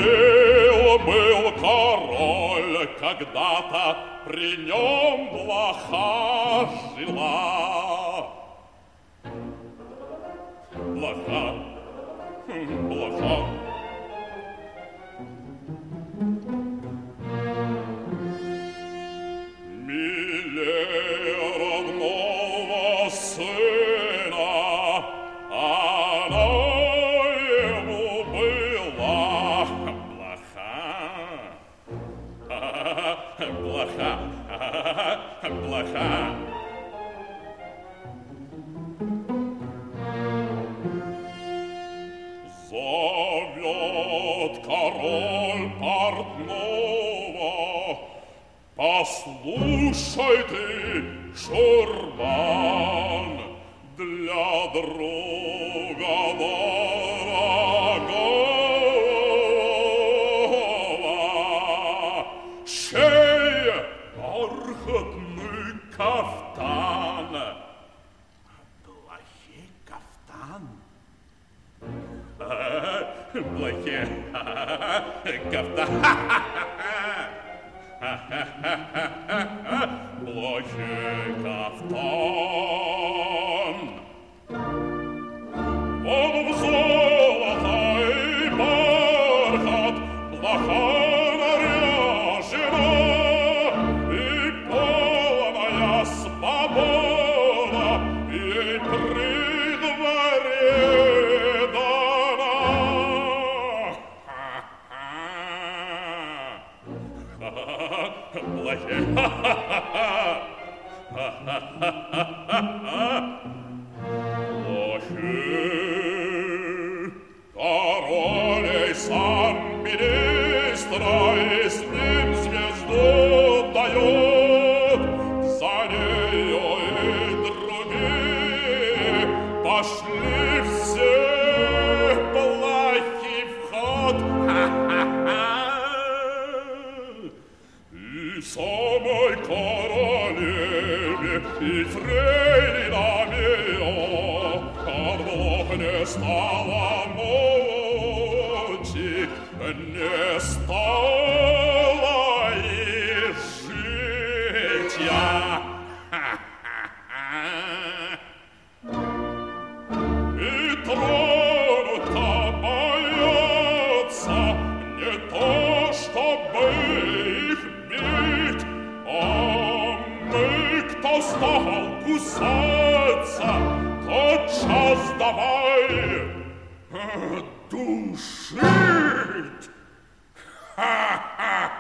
Жил-был король, когда-то при нем блоха жила. Блоха, блоха. Милее родного сына она ему была. Блоха, блоха, блоха. Зовет король портного: послушай ты, Шурбан, для друга дорогого шей бархатный кафтан. Блохе кафтан? Блохе кафтан. Блохе кафтан. Он в золото и бархат, блоха наряжена, и полная свобода ей при дворе дана. Блохе. Король сам министра и с ним звезду дает. За нею и другие пошли все плохи в ход. И самой королеве, и фрейлинам ее от блох не стало мочи, не стало и житья. И тронута боятся не то, чтобы их бить, а мы, кто стал кусаться, тотчас давай душить. Ха-ха!